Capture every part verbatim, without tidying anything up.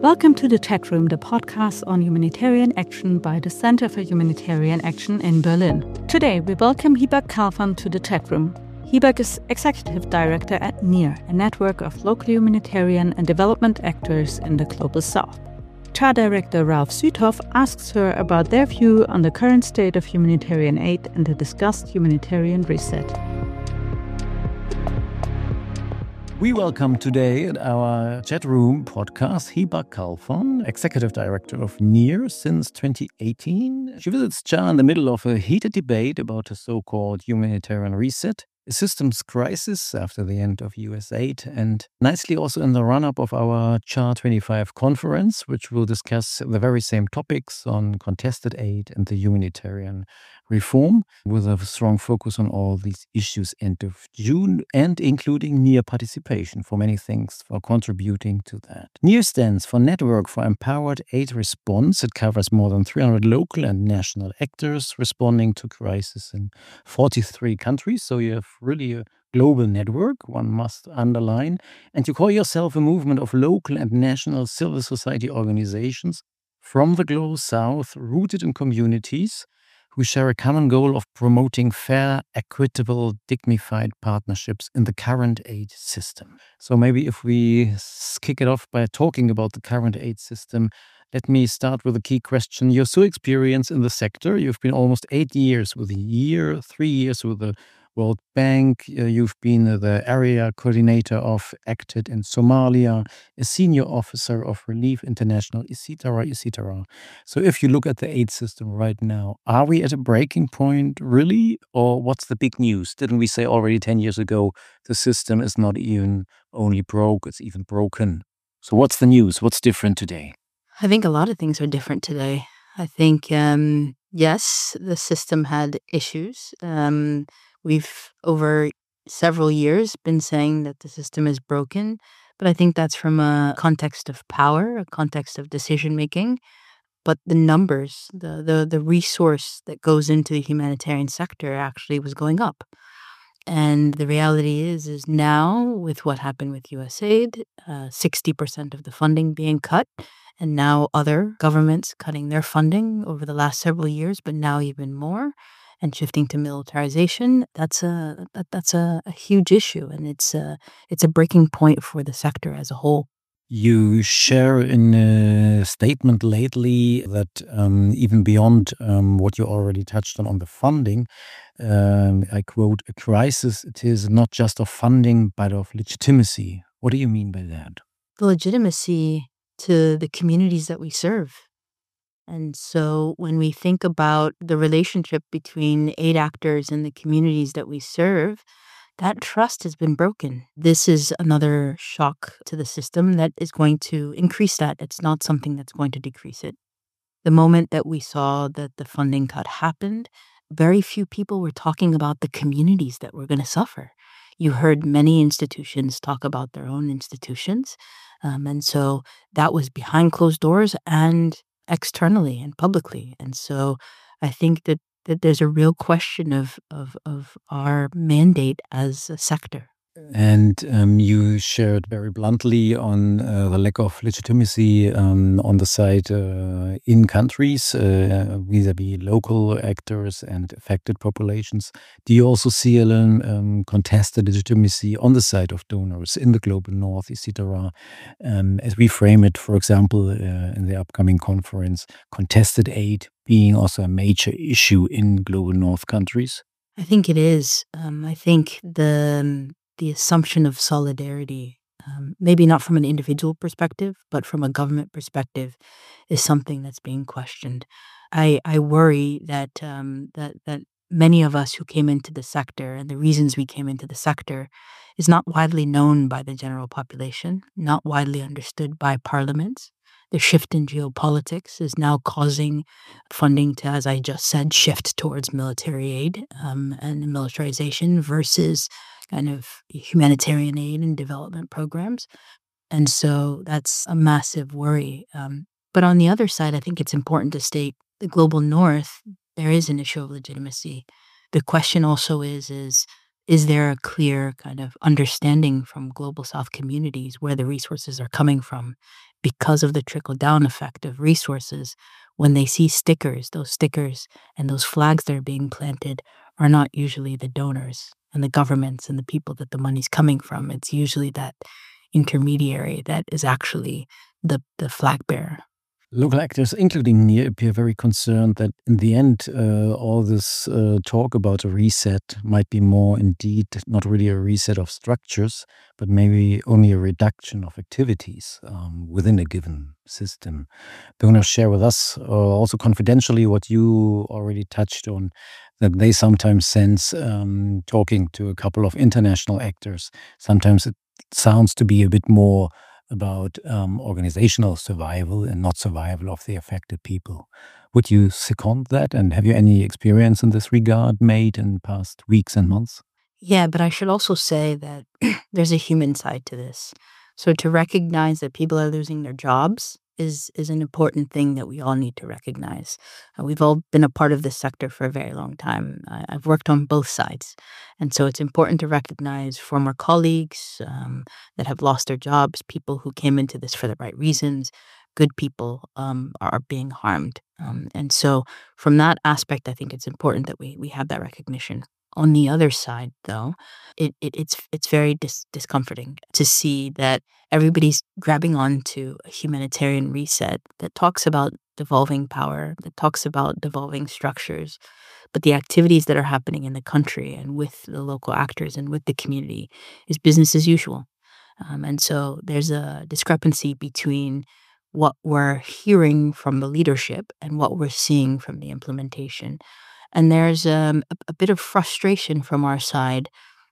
Welcome to the Chat Room, the podcast on humanitarian action by the Center for Humanitarian Action in Berlin. Today, we welcome Hiback Kalfan to the Chat Room. Hiback is Executive Director at NEAR, a network of local humanitarian and development actors in the Global South. C H A Director Ralf Südhoff asks her about their view on the current state of humanitarian aid and the discussed humanitarian reset. We welcome today at our Chat Room podcast Hiback Kalfan, Executive Director of NEAR since twenty eighteen. She visits C H A in the middle of a heated debate about a so-called humanitarian reset, a systems crisis after the end of U S aid, and nicely also in the run-up of our C H A twenty-five conference, which will discuss the very same topics on contested aid and the humanitarian reform, with a strong focus on all these issues end of June, and including NEAR participation. For many thanks for contributing to that. NEAR stands for Network for Empowered Aid Response. It covers more than three hundred local and national actors responding to crisis in forty-three countries. So you have really a global network, one must underline. And you call yourself a movement of local and national civil society organizations from the Global South, rooted in communities who share a common goal of promoting fair, equitable, dignified partnerships in the current aid system. So maybe if we kick it off by talking about the current aid system, let me start with a key question. You're so experienced in the sector. You've been almost eight years with a year, three years with the World Bank. Uh, you've been the area coordinator of ACTED in Somalia, a senior officer of Relief International, et cetera, et cetera. So if you look at the aid system right now, are we at a breaking point, really? Or what's the big news? Didn't we say already ten years ago, the system is not even only broke, it's even broken? So what's the news? What's different today? I think a lot of things are different today. I think, um, yes, the system had issues. Um, we've, over several years, been saying that the system is broken, but I think that's from a context of power, a context of decision-making. But the numbers, the, the, the resource that goes into the humanitarian sector actually was going up. And the reality is, is now, with what happened with U S aid, uh, sixty percent of the funding being cut, and now other governments cutting their funding over the last several years, but now even more, and shifting to militarization, that's a that, that's a, a huge issue, and it's a, it's a breaking point for the sector as a whole. You share in a statement lately that um, even beyond um, what you already touched on on the funding, um, I quote, a crisis, it is not just of funding, but of legitimacy. What do you mean by that? The legitimacy to the communities that we serve. And so when we think about the relationship between aid actors and the communities that we serve, that trust has been broken. This is another shock to the system that is going to increase that. It's not something that's going to decrease it. The moment that we saw that the funding cut happened, very few people were talking about the communities that were going to suffer. You heard many institutions talk about their own institutions. Um, and so that was behind closed doors and externally and publicly. And so I think that that there's a real question of, of, of our mandate as a sector. And um, you shared very bluntly on uh, the lack of legitimacy um, on the side uh, in countries uh, vis-a-vis local actors and affected populations. Do you also see a um, contested legitimacy on the side of donors in the global north, et cetera? Um, as we frame it, for example, uh, in the upcoming conference, contested aid being also a major issue in global north countries? I think it is. Um, I think the the assumption of solidarity, um, maybe not from an individual perspective, but from a government perspective, is something that's being questioned. I, I worry that um, that that many of us who came into the sector, and the reasons we came into the sector, is not widely known by the general population, not widely understood by parliaments. The shift in geopolitics is now causing funding to, as I just said, shift towards military aid um, and militarization versus kind of humanitarian aid and development programs. And so that's a massive worry. Um, but on the other side, I think it's important to state the global north, there is an issue of legitimacy. The question also is, is, is there a clear kind of understanding from global south communities where the resources are coming from? because of the trickle-down effect of resources, when they see stickers, those stickers and those flags that are being planted are not usually the donors and the governments and the people that the money's coming from. It's usually that intermediary that is actually the, the flag bearer. Local actors, including Near, appear very concerned that in the end, uh, all this uh, talk about a reset might be more indeed not really a reset of structures, but maybe only a reduction of activities um, within a given system. They're going to share with us uh, also confidentially what you already touched on, that they sometimes sense, um, talking to a couple of international actors, sometimes it sounds to be a bit more about um, organizational survival and not survival of the affected people. Would you second that? And have you any experience in this regard made in past weeks and months? Yeah, but I should also say that there's a human side to this. So to recognize that people are losing their jobs is is an important thing that we all need to recognize. Uh, we've all been a part of this sector for a very long time. I, I've worked on both sides. And so it's important to recognize former colleagues um, that have lost their jobs, people who came into this for the right reasons. Good people um, are being harmed. Um, and so from that aspect, I think it's important that we we have that recognition. On the other side, though, it, it it's it's very dis- discomforting to see that everybody's grabbing onto a humanitarian reset that talks about devolving power, that talks about devolving structures, but the activities that are happening in the country and with the local actors and with the community is business as usual. Um, and so there's a discrepancy between what we're hearing from the leadership and what we're seeing from the implementation. And there's um, a, a bit of frustration from our side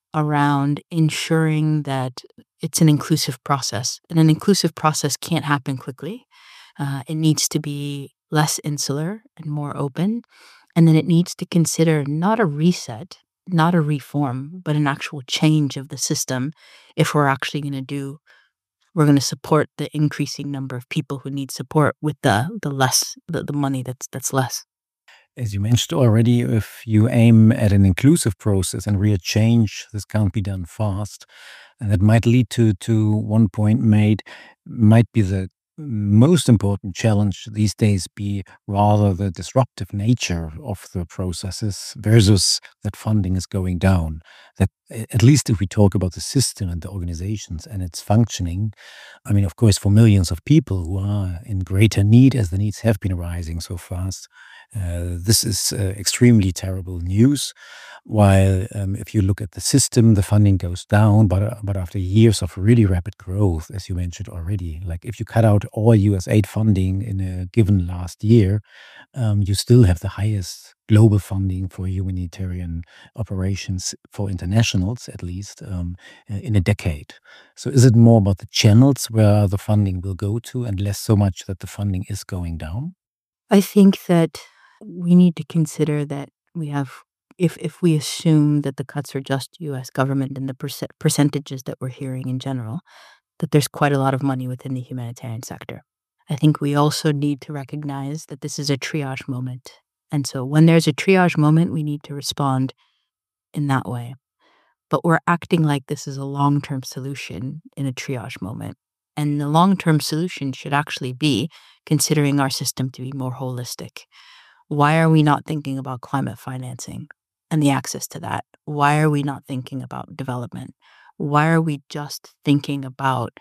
around ensuring that it's an inclusive process. And an inclusive process can't happen quickly. Uh, it needs to be less insular and more open. And then it needs to consider not a reset, not a reform, but an actual change of the system if we're actually going to do, we're going to support the increasing number of people who need support with the the less, the, the money that's that's less. As you mentioned already, if you aim at an inclusive process and real change, this can't be done fast. And that might lead to, to one point made, might be the most important challenge these days be rather the disruptive nature of the processes versus that funding is going down. That at least if we talk about the system and the organizations and its functioning, I mean, of course, for millions of people who are in greater need as the needs have been rising so fast, uh, this is uh, extremely terrible news. While um, if you look at the system, the funding goes down, but uh, but after years of really rapid growth, as you mentioned already, like if you cut out all U S aid funding in a given last year, um, you still have the highest global funding for humanitarian operations for internationals, at least um, uh, in a decade. So is it more about the channels where the funding will go to and less so much that the funding is going down? I think that we need to consider that we have, if if we assume that the cuts are just U S government and the perce- percentages that we're hearing in general, that there's quite a lot of money within the humanitarian sector. I think we also need to recognize that this is a triage moment. And so when there's a triage moment, we need to respond in that way. But we're acting like this is a long-term solution in a triage moment. And the long-term solution should actually be considering our system to be more holistic. Why are we not thinking about climate financing and the access to that? Why are we not thinking about development? Why are we just thinking about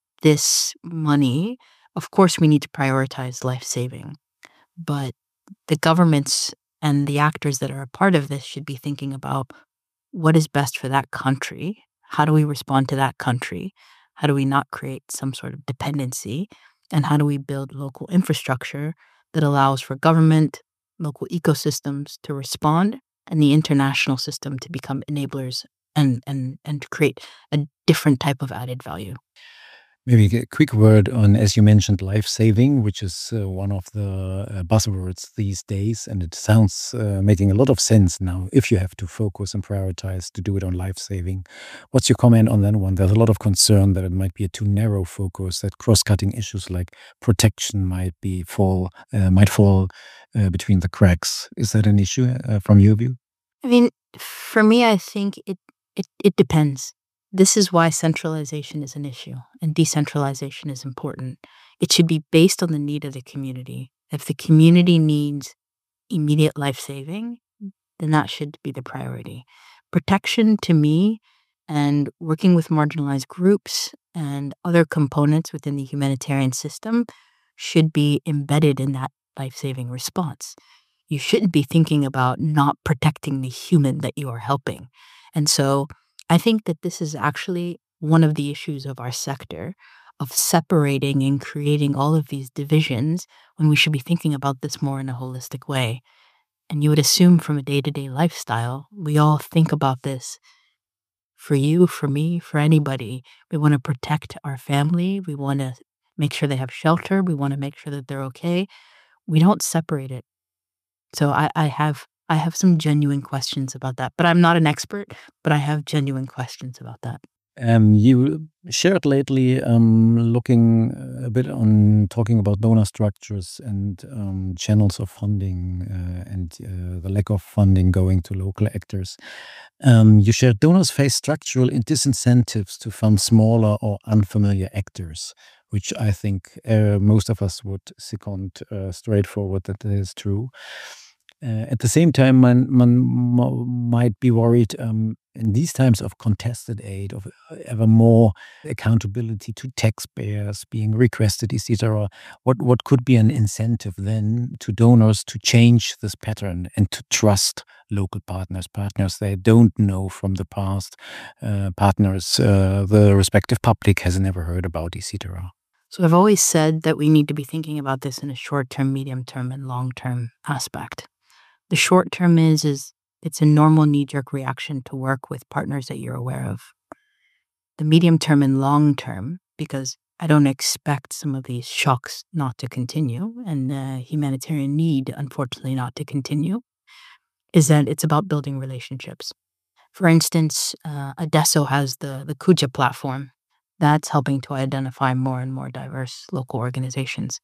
this money? Of course, we need to prioritize life saving, but the governments and the actors that are a part of this should be thinking about what is best for that country. How do we respond to that country? How do we not create some sort of dependency? And how do we build local infrastructure that allows for government, local ecosystems to respond, and the international system to become enablers and and and to create a different type of added value? Maybe a quick word on, as you mentioned, life saving, which is uh, one of the uh, buzzwords these days. And it sounds uh, making a lot of sense now if you have to focus and prioritize to do it on life saving. What's your comment on that one? There's a lot of concern that it might be a too narrow focus, that cross-cutting issues like protection might be fall, uh, might fall uh, between the cracks. Is that an issue uh, from your view? I mean, for me, I think it it, it depends. This is why centralization is an issue and decentralization is important. It should be based on the need of the community. If the community needs immediate life saving, then that should be the priority. Protection to me and working with marginalized groups and other components within the humanitarian system should be embedded in that life saving response. You shouldn't be thinking about not protecting the human that you are helping. And so I think that this is actually one of the issues of our sector, of separating and creating all of these divisions when we should be thinking about this more in a holistic way. And you would assume from a day-to-day lifestyle, we all think about this for you, for me, for anybody. We want to protect our family. We want to make sure they have shelter. We want to make sure that they're okay. We don't separate it. So I, I have I have some genuine questions about that. But I'm not an expert, but I have genuine questions about that. Um, you shared lately um, looking a bit on talking about donor structures and um, channels of funding uh, and uh, the lack of funding going to local actors. Um, you shared donors face structural disincentives to fund smaller or unfamiliar actors, which I think uh, most of us would second uh, straightforward that that is true. Uh, at the same time, man, man mo- might be worried um, in these times of contested aid, of ever more accountability to taxpayers being requested, et cetera. What what could be an incentive then to donors to change this pattern and to trust local partners, partners they don't know from the past, uh, partners uh, the respective public has never heard about, et cetera. So I've always said that we need to be thinking about this in a short-term, medium-term, and long-term aspect. The short term is is it's a normal knee-jerk reaction to work with partners that you're aware of. The medium term and long term, because I don't expect some of these shocks not to continue and the humanitarian need, unfortunately, not to continue, is that it's about building relationships. For instance, uh, Adesso has the, the Kuja platform that's helping to identify more and more diverse local organizations.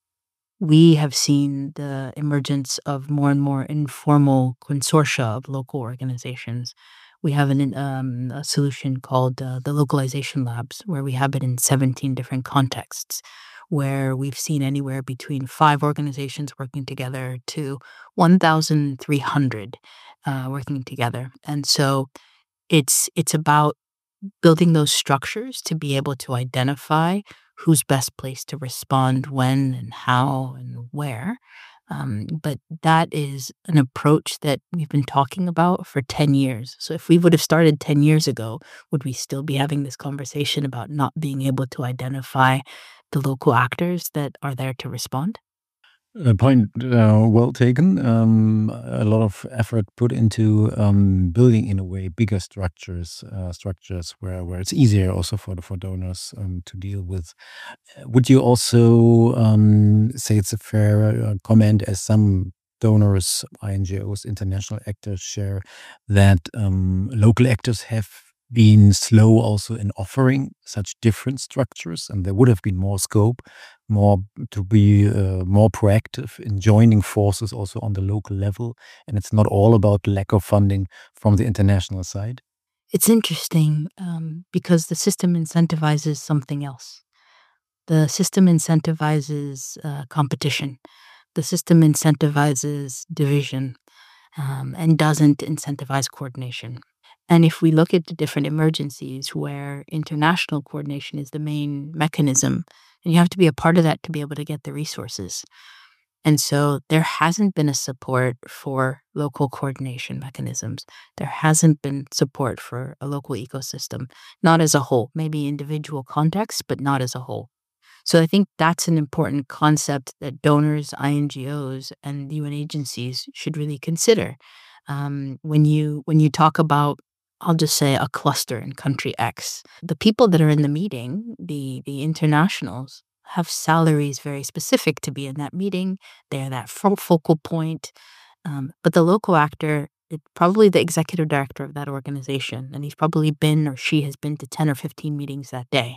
We have seen the emergence of more and more informal consortia of local organizations. We have an, um, a solution called uh, the Localization Labs, where we have it in seventeen different contexts, where we've seen anywhere between five organizations working together to one thousand three hundred uh, working together. And so it's it's about building those structures to be able to identify who's best placed to respond when and how and where. Um, but that is an approach that we've been talking about for ten years. So if we would have started ten years ago, would we still be having this conversation about not being able to identify the local actors that are there to respond? A point uh, well taken. Um, a lot of effort put into um, building, in a way, bigger structures, uh, structures where, where it's easier also for the, for donors um, to deal with. Would you also um, say it's a fair uh, comment, as some donors, I N G Os, international actors share, that um, local actors have been slow also in offering such different structures, and there would have been more scope, more to be uh, more proactive in joining forces also on the local level, and it's not all about lack of funding from the international side? It's interesting um, because the system incentivizes something else. The system incentivizes uh, competition. The system incentivizes division um, and doesn't incentivize coordination. And if we look at the different emergencies where international coordination is the main mechanism, and you have to be a part of that to be able to get the resources. And so there hasn't been a support for local coordination mechanisms. There hasn't been support for a local ecosystem, not as a whole, maybe individual contexts, but not as a whole. So I think that's an important concept that donors, I N G Os, and U N agencies should really consider. Um, when you when you talk about, I'll just say, a cluster in country X, the people that are in the meeting, the the internationals, have salaries very specific to be in that meeting. They're that fo- focal point. Um, but the local actor, it's probably the executive director of that organization, and he's probably been or she has been to ten or fifteen meetings that day.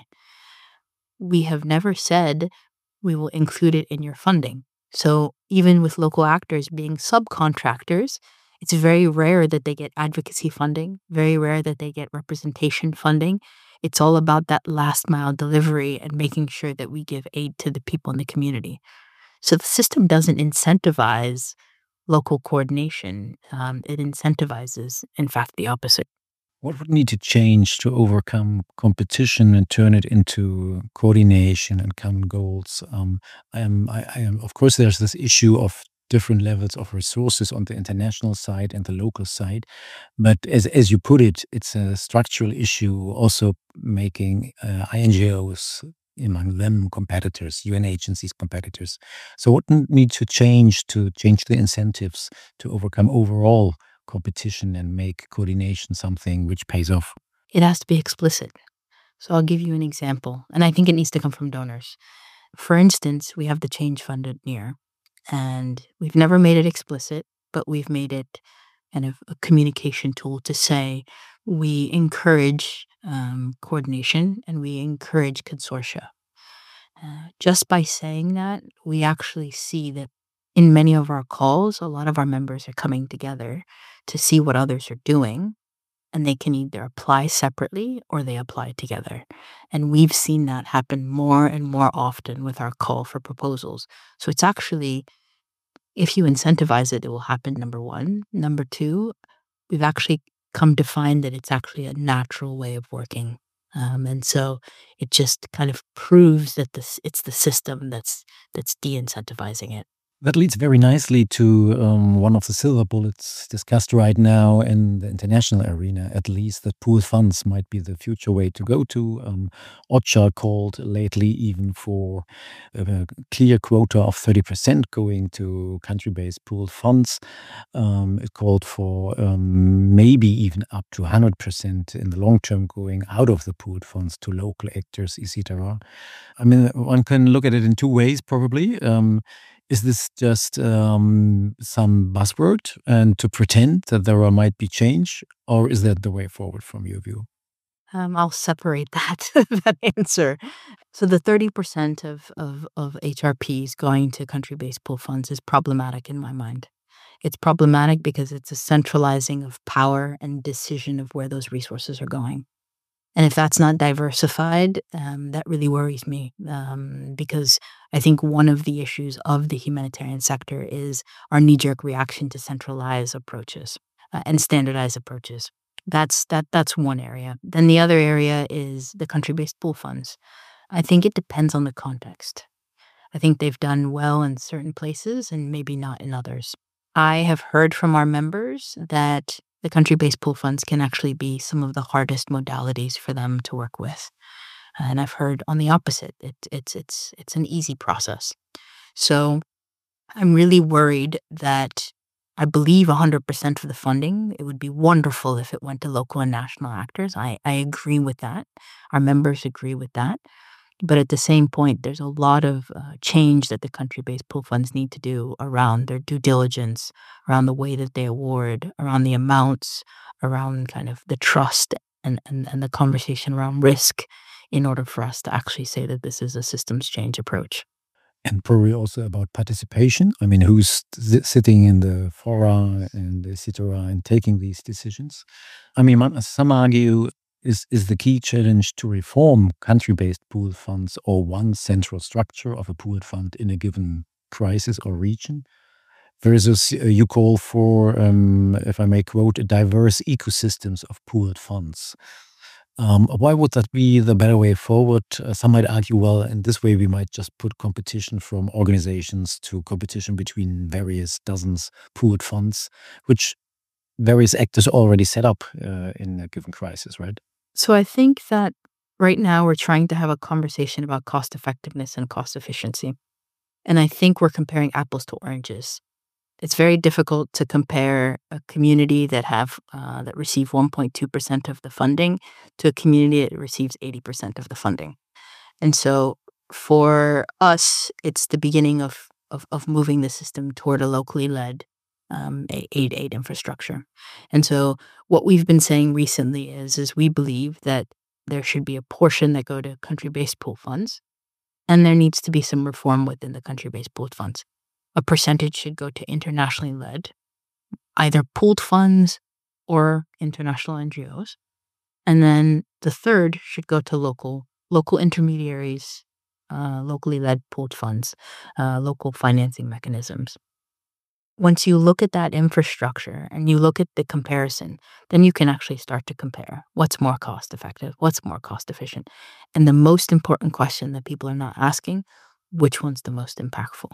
We have never said we will include it in your funding. So even with local actors being subcontractors, it's very rare that they get advocacy funding, very rare that they get representation funding. It's all about that last mile delivery and making sure that we give aid to the people in the community. So the system doesn't incentivize local coordination. Um, it incentivizes, in fact, the opposite. What would need to change to overcome competition and turn it into coordination and common goals? Um, I am, I, I am, of course, there's this issue of different levels of resources on the international side and the local side. But as, as you put it, it's a structural issue, also making uh, I N G Os, among them competitors, U N agencies competitors. So what n- needs to change to change the incentives to overcome overall competition and make coordination something which pays off? It has to be explicit. So I'll give you an example, and I think it needs to come from donors. For instance, we have the Change Fund at NEAR, and we've never made it explicit, but we've made it kind of a communication tool to say we encourage um, coordination and we encourage consortia. Uh, just by saying that, we actually see that in many of our calls, a lot of our members are coming together to see what others are doing, and they can either apply separately or they apply together. And we've seen that happen more and more often with our call for proposals. So it's actually, if you incentivize it, it will happen, number one. Number two, we've actually come to find that it's actually a natural way of working. Um, and so it just kind of proves that this it's the system that's that's de-incentivizing it. That leads very nicely to um, one of the silver bullets discussed right now in the international arena, at least, that pooled funds might be the future way to go to. Um, OCHA called lately even for a clear quota of thirty percent going to country-based pooled funds. Um, it called for um, maybe even up to one hundred percent in the long term going out of the pooled funds to local actors, et cetera. I mean, one can look at it in two ways, probably. Um, is this just um, some buzzword and to pretend that there might be change, or is that the way forward from your view? Um, I'll separate that that answer. So the thirty percent of, of, of H R Ps going to country-based pool funds is problematic in my mind. It's problematic because it's a centralizing of power and decision of where those resources are going. And if that's not diversified, um, that really worries me, um, because I think one of the issues of the humanitarian sector is our knee-jerk reaction to centralized approaches uh, and standardized approaches. That's that. That's one area. Then the other area is the country-based pool funds. I think it depends on the context. I think they've done well in certain places and maybe not in others. I have heard from our members that the country-based pool funds can actually be some of the hardest modalities for them to work with. And I've heard on the opposite. It, it's it's it's an easy process. So I'm really worried that I believe one hundred percent of the funding, it would be wonderful if it went to local and national actors. I, I agree with that. Our members agree with that. But at the same point, there's a lot of uh, change that the country-based pool funds need to do around their due diligence, around the way that they award, around the amounts, around kind of the trust and, and, and the conversation around risk in order for us to actually say that this is a systems change approach. And probably also about participation. I mean, who's s- sitting in the fora and et cetera and taking these decisions? I mean, man- some argue is is the key challenge to reform country-based pooled funds or one central structure of a pooled fund in a given crisis or region, versus uh, you call for, um, if I may quote, a diverse ecosystems of pooled funds. Um, why would that be the better way forward? Uh, some might argue, well, in this way we might just put competition from organizations to competition between various dozens pooled funds, which various actors already set up uh, in a given crisis, right? So I think that right now we're trying to have a conversation about cost effectiveness and cost efficiency. And I think we're comparing apples to oranges. It's very difficult to compare a community that have uh, that receive one point two percent of the funding to a community that receives eighty percent of the funding. And so for us, it's the beginning of of, of moving the system toward a locally led um, a- aid aid infrastructure. And so what we've been saying recently is is we believe that there should be a portion that go to country-based pool funds, and there needs to be some reform within the country-based pooled funds. A percentage should go to internationally led, either pooled funds or international N G Os. And then the third should go to local local intermediaries, uh, locally led pooled funds, uh, local financing mechanisms. Once you look at that infrastructure and you look at the comparison, then you can actually start to compare what's more cost effective, what's more cost efficient. And the most important question that people are not asking, which one's the most impactful?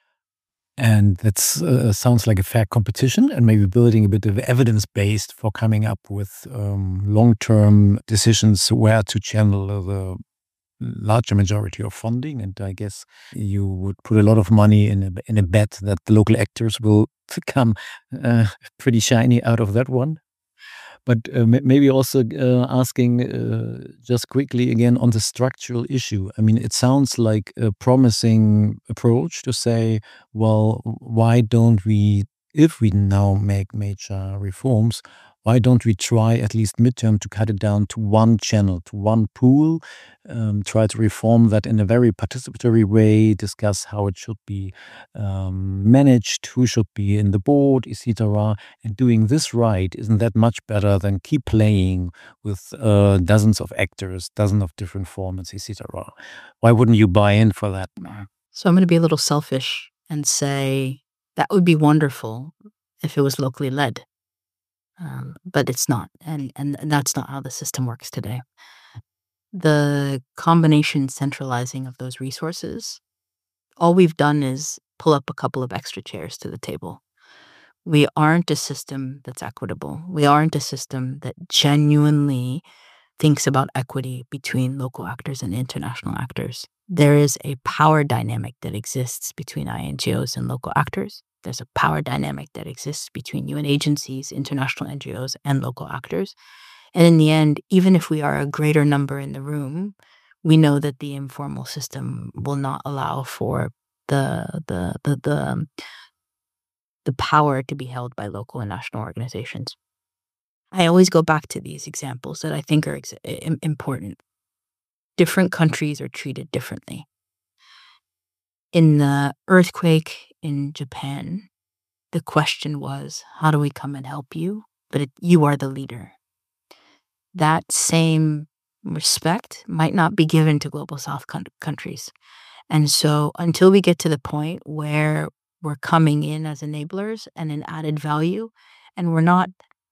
And that uh, sounds like a fair competition, and maybe building a bit of evidence based for coming up with um, long term decisions where to channel the larger majority of funding. And I guess you would put a lot of money in a, in a bet that the local actors will come uh, pretty shiny out of that one. But uh, maybe also uh, asking uh, just quickly again on the structural issue. I mean, it sounds like a promising approach to say, well, why don't we, if we now make major reforms, why don't we try at least midterm to cut it down to one channel, to one pool, um, try to reform that in a very participatory way, discuss how it should be um, managed, who should be in the board, et cetera. And doing this right, isn't that much better than keep playing with uh, dozens of actors, dozens of different formats, et cetera? Why wouldn't you buy in for that? So I'm going to be a little selfish and say that would be wonderful if it was locally led. Um, but it's not, and, and that's not how the system works today. The combination centralizing of those resources, all we've done is pull up a couple of extra chairs to the table. We aren't a system that's equitable. We aren't a system that genuinely thinks about equity between local actors and international actors. There is a power dynamic that exists between I N G Os and local actors. There's a power dynamic that exists between U N agencies, international N G Os, and local actors. And in the end, even if we are a greater number in the room, we know that the informal system will not allow for the the the the, the power to be held by local and national organizations. I always go back to these examples that I think are ex- important. Different countries are treated differently. In the earthquake in Japan, the question was, how do we come and help you? But it, you are the leader. That same respect might not be given to global South con- countries. And so until we get to the point where we're coming in as enablers and an added value, and we're not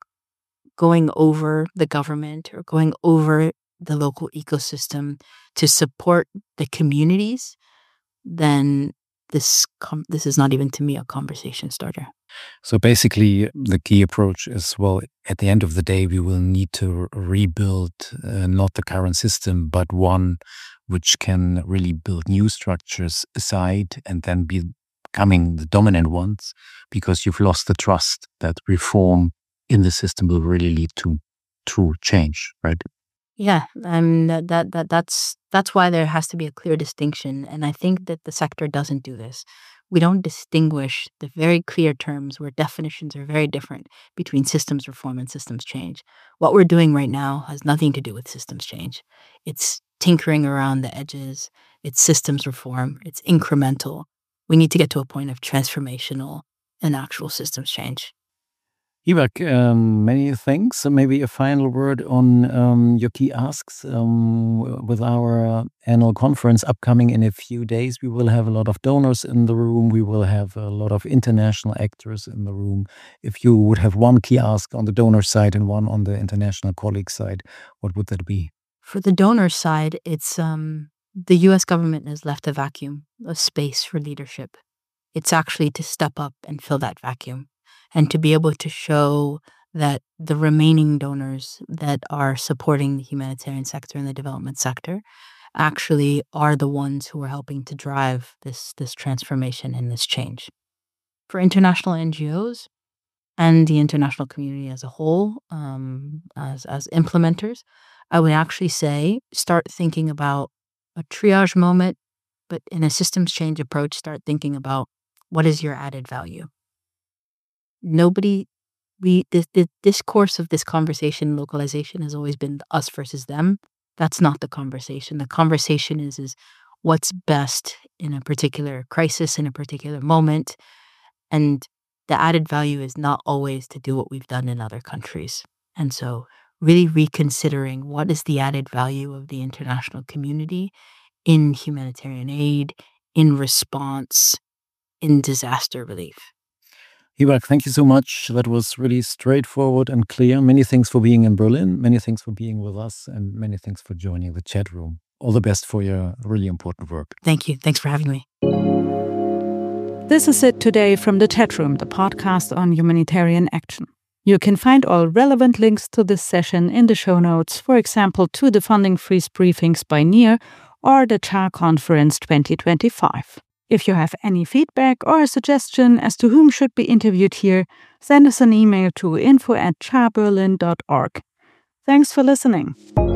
going over the government or going over the local ecosystem to support the communities, then this com- this is not even, to me, a conversation starter. So basically, the key approach is, well, at the end of the day, we will need to rebuild uh, not the current system, but one which can really build new structures aside and then be becoming the dominant ones, because you've lost the trust that reform in the system will really lead to true change, right? Yeah, um, that, that that that's that's why there has to be a clear distinction, and I think that the sector doesn't do this. We don't distinguish the very clear terms where definitions are very different between systems reform and systems change. What we're doing right now has nothing to do with systems change. It's tinkering around the edges. It's systems reform. It's incremental. We need to get to a point of transformational and actual systems change. Hibak, um, many thanks. So maybe a final word on um, your key asks. Um, with our uh, annual conference upcoming in a few days, we will have a lot of donors in the room. We will have a lot of international actors in the room. If you would have one key ask on the donor side and one on the international colleague side, what would that be? For the donor side, it's um, the U S government has left a vacuum, a space for leadership. It's actually to step up and fill that vacuum, and to be able to show that the remaining donors that are supporting the humanitarian sector and the development sector actually are the ones who are helping to drive this, this transformation and this change. For international N G Os and the international community as a whole, um, as, as implementers, I would actually say start thinking about a triage moment, but in a systems change approach, start thinking about what is your added value. Nobody, we, the, the discourse of this conversation, localization, has always been us versus them. That's not the conversation. The conversation is, is what's best in a particular crisis, in a particular moment. And the added value is not always to do what we've done in other countries. And so really reconsidering what is the added value of the international community in humanitarian aid, in response, in disaster relief. Hibak, thank you so much. That was really straightforward and clear. Many thanks for being in Berlin. Many thanks for being with us. And many thanks for joining the chat room. All the best for your really important work. Thank you. Thanks for having me. This is it today from the Chat Room, the podcast on humanitarian action. You can find all relevant links to this session in the show notes, for example, to the funding freeze briefings by NEAR or the C H A Conference twenty twenty-five. If you have any feedback or a suggestion as to whom should be interviewed here, send us an email to info at chaberlin dot org. Thanks for listening.